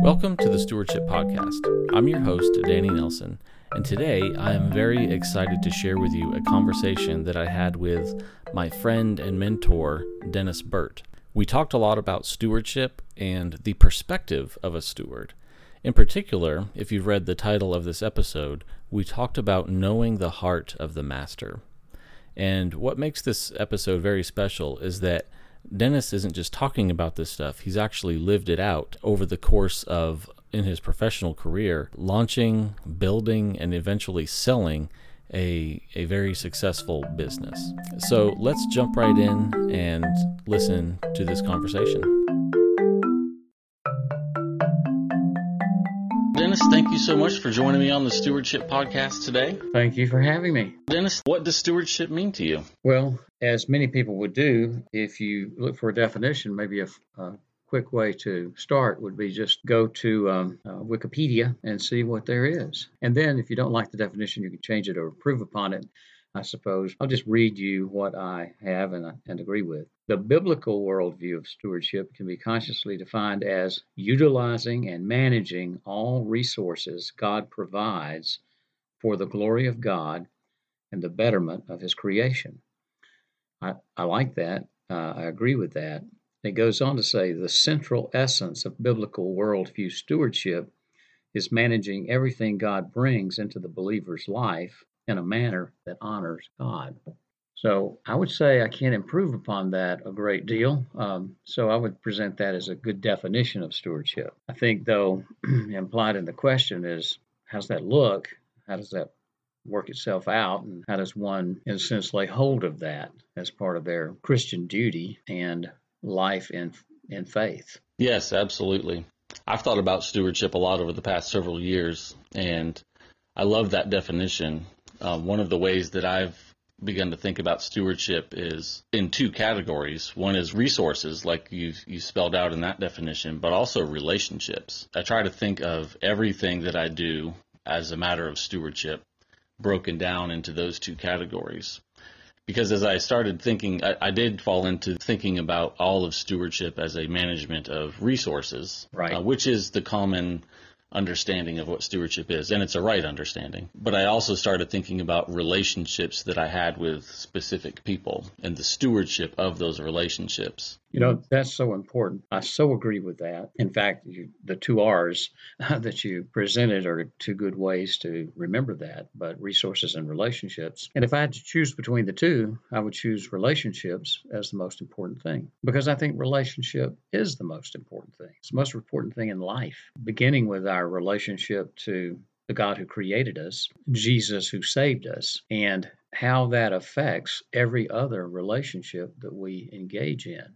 Welcome to the Stewardship Podcast. I'm your host, Danny Nelson, and today I am very excited to share with you a conversation that I had with my friend and mentor, Dennis Burt. We talked a lot about stewardship and the perspective of a steward. In particular, if you've read the title of this episode, we talked about knowing the heart of the master. And what makes this episode very special is that Dennis isn't just talking about this stuff, he's actually lived it out over the course of, in his professional career, launching, building, and eventually selling a very successful business. So let's jump right in and listen to this conversation. Dennis, thank you so much for joining me on the Stewardship Podcast today. Thank you for having me. Dennis, what does stewardship mean to you? Well, as many people would do, if you look for a definition, maybe a quick way to start would be just go to Wikipedia and see what there is. And then if you don't like the definition, you can change it or improve upon it, I suppose. I'll just read you what I have and agree with. The biblical worldview of stewardship can be consciously defined as utilizing and managing all resources God provides for the glory of God and the betterment of His creation. I like that. I agree with that. It goes on to say the central essence of biblical worldview stewardship is managing everything God brings into the believer's life in a manner that honors God. So I would say I can't improve upon that a great deal. So I would present that as a good definition of stewardship. I think, though, implied in the question is, how's that look? How does that work itself out? And how does one, in a sense, lay hold of that as part of their Christian duty and life in faith? Yes, absolutely. I've thought about stewardship a lot over the past several years, and I love that definition. One of the ways that I've begun to think about stewardship is in two categories. One is resources, like you spelled out in that definition, but also relationships. I try to think of everything that I do as a matter of stewardship broken down into those two categories. Because as I started thinking, I did fall into thinking about all of stewardship as a management of resources, right, which is the common understanding of what stewardship is, and it's a right understanding. But I also started thinking about relationships that I had with specific people and the stewardship of those relationships. You know, that's so important. I so agree with that. In fact, the two R's that you presented are two good ways to remember that, but resources and relationships. And if I had to choose between the two, I would choose relationships as the most important thing, because I think relationship is the most important thing. It's the most important thing in life, beginning with our relationship to the God who created us, Jesus who saved us, and how that affects every other relationship that we engage in.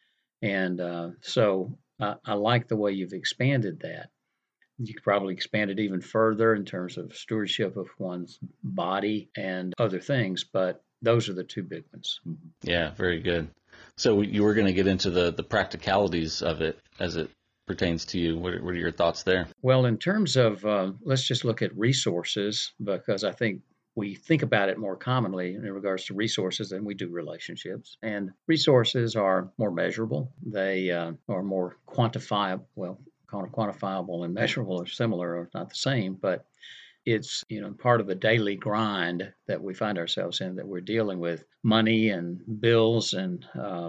And so I like the way you've expanded that. You could probably expand it even further in terms of stewardship of one's body and other things, but those are the two big ones. Yeah, very good. So you were going to get into the practicalities of it as it pertains to you. What are your thoughts there? Well, in terms of, let's just look at resources, because I think we think about it more commonly in regards to resources than we do relationships. And resources are more measurable. They are more quantifiable. Well, quantifiable and measurable are similar or not the same, but it's, part of the daily grind that we find ourselves in, that we're dealing with money and bills and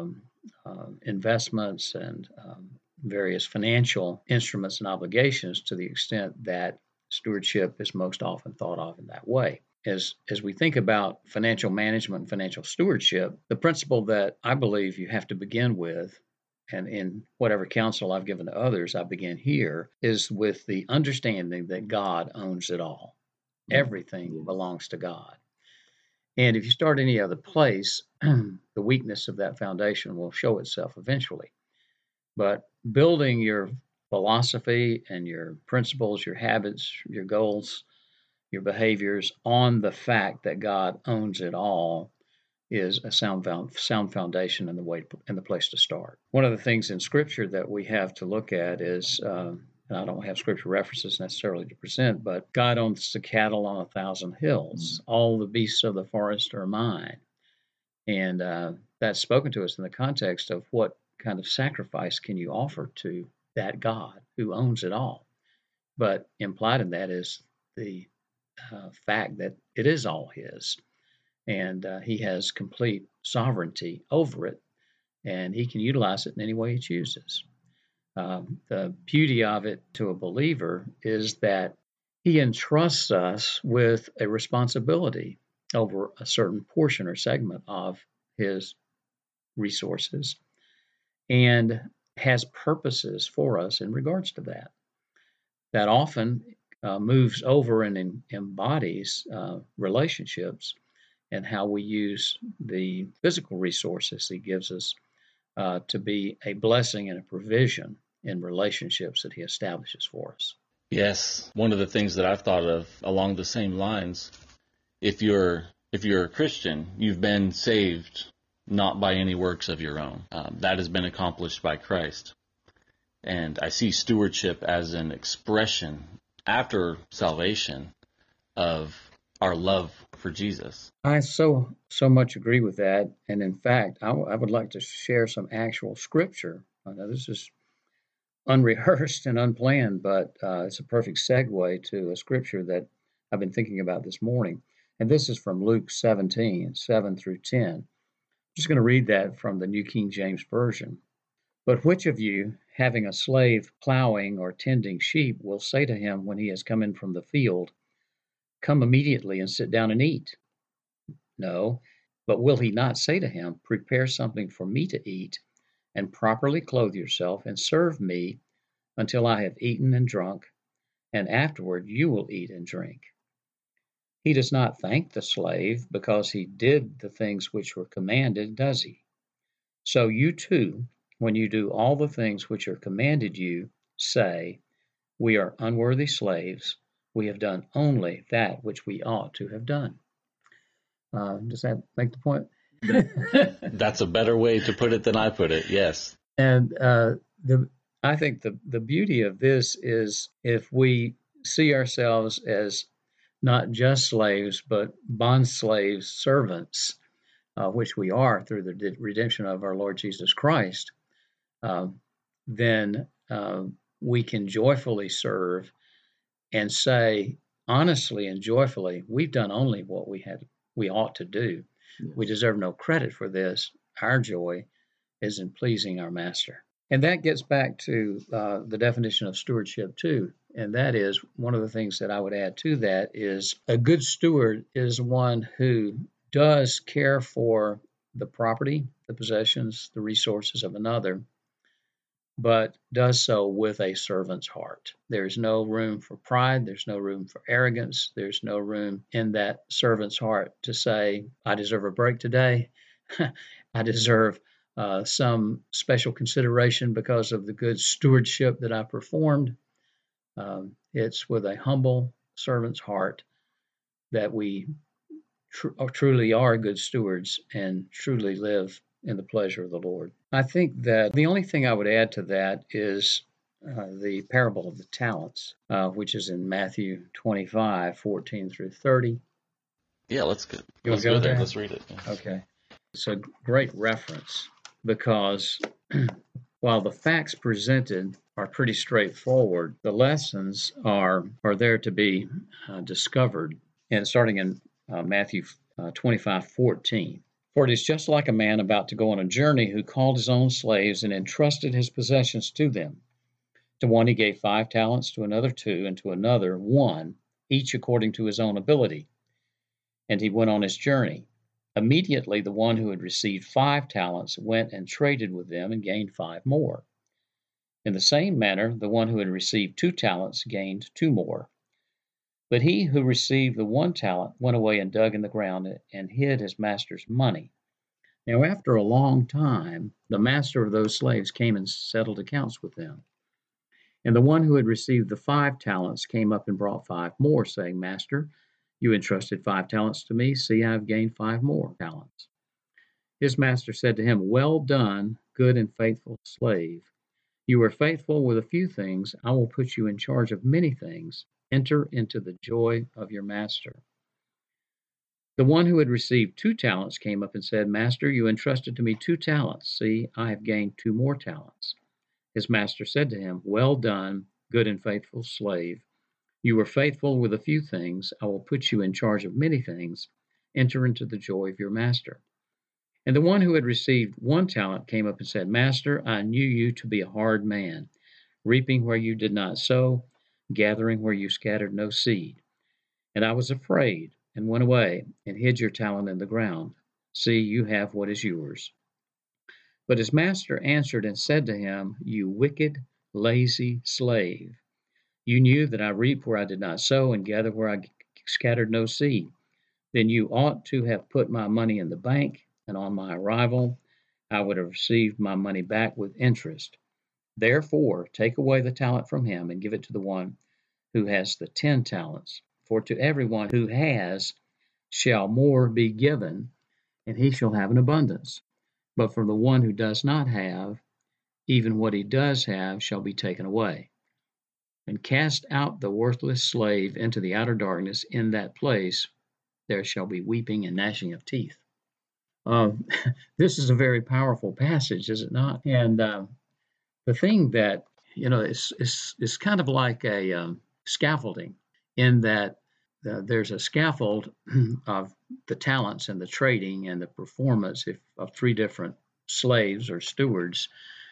investments and various financial instruments and obligations, to the extent that stewardship is most often thought of in that way. As we think about financial management and financial stewardship, the principle that I believe you have to begin with, and in whatever counsel I've given to others, I begin here, is with the understanding that God owns it all. Everything belongs to God. And if you start any other place, the weakness of that foundation will show itself eventually. But building your philosophy and your principles, your habits, your goals, your behaviors on the fact that God owns it all is a sound foundation and the place to start. One of the things in Scripture that we have to look at is, and I don't have Scripture references necessarily to present, but God owns the cattle on 1,000 hills. All the beasts of the forest are mine. And that's spoken to us in the context of what kind of sacrifice can you offer to that God who owns it all. But implied in that is the fact that it is all His, and He has complete sovereignty over it, and He can utilize it in any way He chooses. The beauty of it to a believer is that He entrusts us with a responsibility over a certain portion or segment of His resources and has purposes for us in regards to that. That often moves over and embodies relationships and how we use the physical resources He gives us to be a blessing and a provision in relationships that He establishes for us. Yes, one of the things that I've thought of along the same lines, if you're a Christian, you've been saved not by any works of your own. That has been accomplished by Christ. And I see stewardship as an expression after salvation of our love for Jesus. I so much agree with that. And in fact, I would like to share some actual scripture. Now, this is unrehearsed and unplanned, but it's a perfect segue to a scripture that I've been thinking about this morning. And this is from Luke 17, 7 through 10. I'm just going to read that from the New King James Version. But which of you, having a slave plowing or tending sheep, will say to him when he has come in from the field, come immediately and sit down and eat? No, but will he not say to him, prepare something for me to eat, and properly clothe yourself, and serve me until I have eaten and drunk, and afterward you will eat and drink? He does not thank the slave because he did the things which were commanded, does he? So you too, when you do all the things which are commanded you, say, we are unworthy slaves. We have done only that which we ought to have done. Does that make the point? That's a better way to put it than I put it, yes. And I think the beauty of this is if we see ourselves as not just slaves, but bond slaves, servants, which we are through the redemption of our Lord Jesus Christ, then we can joyfully serve and say honestly and joyfully, we've done only what we ought to do. Yes. We deserve no credit for this. Our joy is in pleasing our master. And that gets back to the definition of stewardship too. And that is one of the things that I would add to that is a good steward is one who does care for the property, the possessions, the resources of another, but does so with a servant's heart. There's no room for pride. There's no room for arrogance. There's no room in that servant's heart to say, I deserve a break today. I deserve some special consideration because of the good stewardship that I performed. It's with a humble servant's heart that we truly are good stewards and truly live in the pleasure of the Lord. I think that the only thing I would add to that is the parable of the talents, which is in Matthew 25, 14 through 30. Yeah, let's go there. Let's read it. Yeah. Okay. It's a great reference because while the facts presented are pretty straightforward, the lessons are there to be discovered. And starting in Matthew 25:14. For it is just like a man about to go on a journey who called his own slaves and entrusted his possessions to them. To one he gave 5 talents, to another 2, and to another 1, each according to his own ability. And he went on his journey. Immediately the one who had received 5 talents went and traded with them and gained 5 more. In the same manner the one who had received 2 talents gained 2 more. But he who received the 1 talent went away and dug in the ground and hid his master's money. Now, after a long time, the master of those slaves came and settled accounts with them. And the one who had received the 5 talents came up and brought 5 more, saying, Master, you entrusted 5 talents to me. See, I have gained 5 more talents. His master said to him, Well done, good and faithful slave. You were faithful with a few things. I will put you in charge of many things. Enter into the joy of your master. The one who had received 2 talents came up and said, Master, you entrusted to me 2 talents. See, I have gained 2 more talents. His master said to him, "Well done, good and faithful slave. You were faithful with a few things. I will put you in charge of many things. Enter into the joy of your master." And the one who had received 1 talent came up and said, "Master, I knew you to be a hard man, reaping where you did not sow, gathering where you scattered no seed. And I was afraid, and went away, and hid your talent in the ground. See, you have what is yours." But his master answered and said to him, "You wicked, lazy slave. You knew that I reap where I did not sow, and gather where I scattered no seed. Then you ought to have put my money in the bank, and on my arrival I would have received my money back with interest. Therefore, take away the talent from him, and give it to the one who has the 10 talents. For to everyone who has shall more be given, and he shall have an abundance. But from the one who does not have, even what he does have shall be taken away. And cast out the worthless slave into the outer darkness. In that place there shall be weeping and gnashing of teeth." Uh, this is a very powerful passage, is it not? And the thing that, is kind of like a scaffolding, in that there's a scaffold of the talents and the trading and the performance of 3 different slaves or stewards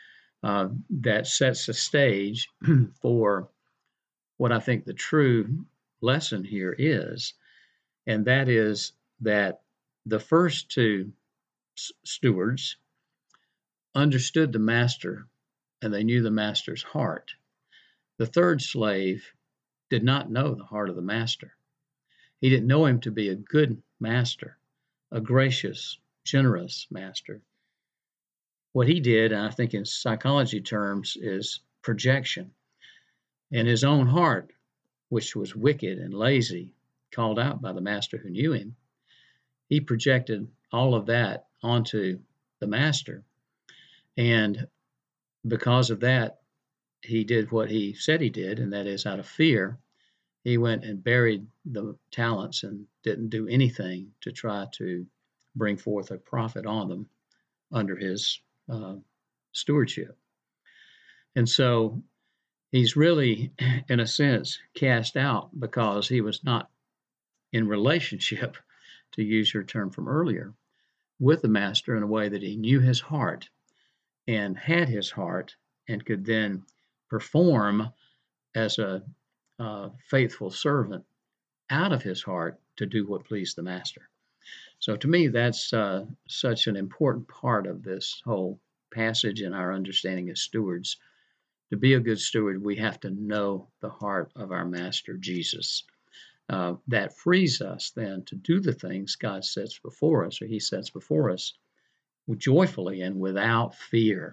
that sets the stage for what I think the true lesson here is. And that is that the first 2 stewards understood the master, and they knew the master's heart. The 3rd slave did not know the heart of the master. He didn't know him to be a good master, a gracious, generous master. What he did, and I think in psychology terms, is projection. And his own heart, which was wicked and lazy, called out by the master who knew him, he projected all of that onto the master. And because of that, he did what he said he did, and that is, out of fear, he went and buried the talents and didn't do anything to try to bring forth a profit on them under his stewardship. And so he's really, in a sense, cast out because he was not in relationship, to use your term from earlier, with the master in a way that he knew his heart and had his heart and could then perform as a faithful servant out of his heart to do what pleased the master. So to me, that's such an important part of this whole passage in our understanding as stewards. To be a good steward, we have to know the heart of our master, Jesus. That frees us then to do the things God sets before us, or he sets before us, joyfully and without fear.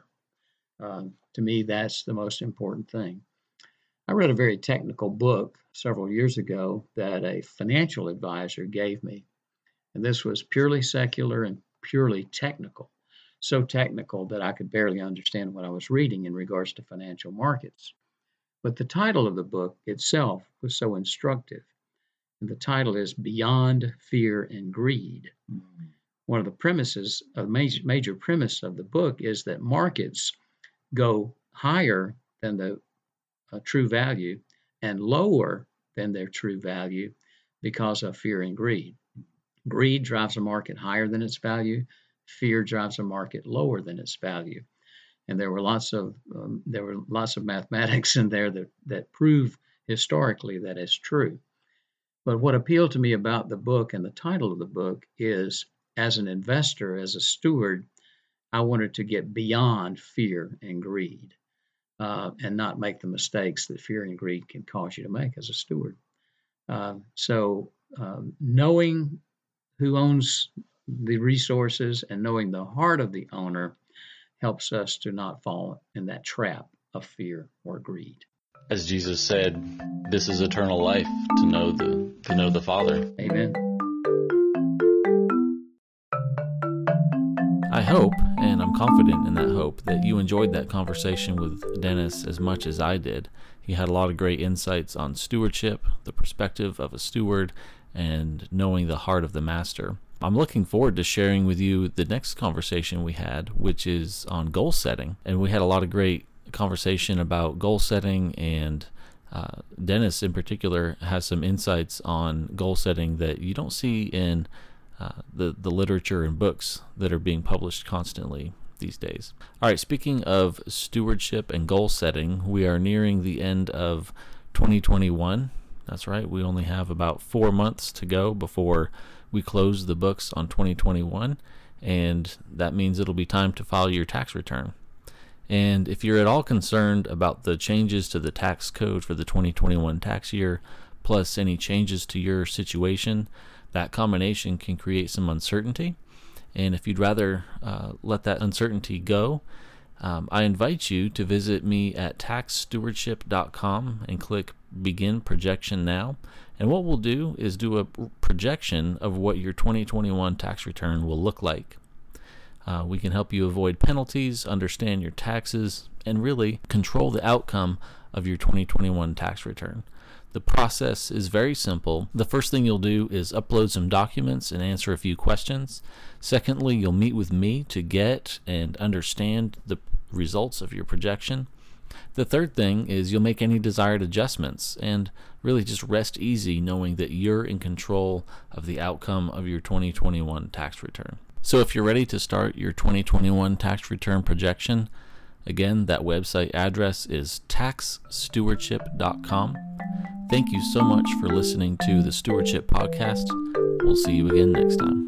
To me, that's the most important thing. I read a very technical book several years ago that a financial advisor gave me, and this was purely secular and purely technical, so technical that I could barely understand what I was reading in regards to financial markets. But the title of the book itself was so instructive, and the title is Beyond Fear and Greed. One of the premises, a major premise of the book, is that markets go higher than the true value and lower than their true value because of fear and greed. Greed drives a market higher than its value. Fear drives a market lower than its value. And there were lots of mathematics in there that prove historically that is true. But what appealed to me about the book and the title of the book is, as an investor, as a steward, I wanted to get beyond fear and greed. And not make the mistakes that fear and greed can cause you to make as a steward. So knowing who owns the resources and knowing the heart of the owner helps us to not fall in that trap of fear or greed. As Jesus said, this is eternal life, to know the Father. Amen. I hope, and I'm confident in that hope, that you enjoyed that conversation with Dennis as much as I did. He had a lot of great insights on stewardship, the perspective of a steward, and knowing the heart of the master. I'm looking forward to sharing with you the next conversation we had, which is on goal setting. And we had a lot of great conversation about goal setting, and Dennis in particular has some insights on goal setting that you don't see in the literature and books that are being published constantly these days. All right, speaking of stewardship and goal setting, we are nearing the end of 2021. That's right, we only have about 4 months to go before we close the books on 2021, and that means it'll be time to file your tax return. And if you're at all concerned about the changes to the tax code for the 2021 tax year, plus any changes to your situation, that combination can create some uncertainty. And if you'd rather let that uncertainty go, I invite you to visit me at taxstewardship.com and click Begin Projection Now. And what we'll do is do a projection of what your 2021 tax return will look like. We can help you avoid penalties, understand your taxes, and really control the outcome of your 2021 tax return. The process is very simple. The first thing you'll do is upload some documents and answer a few questions. Secondly, you'll meet with me to get and understand the results of your projection. The third thing is you'll make any desired adjustments and really just rest easy knowing that you're in control of the outcome of your 2021 tax return. So if you're ready to start your 2021 tax return projection, again, that website address is taxstewardship.com. Thank you so much for listening to the Stewardship Podcast. We'll see you again next time.